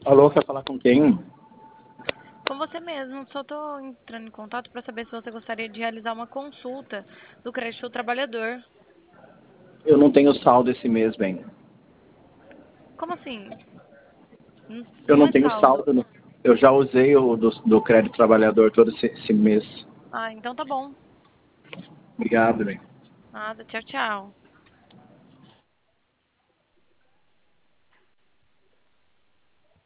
Alô, quer falar com quem? Com você mesmo, só estou entrando em contato para saber se você gostaria de realizar uma consulta do crédito ao trabalhador. Eu não tenho saldo esse mês, bem. Como assim? Eu Não não é tenho saldo. saldo. Eu já usei o do crédito trabalhador todo esse mês. Ah, então tá bom. Obrigado, bem. Nada, tchau, tchau.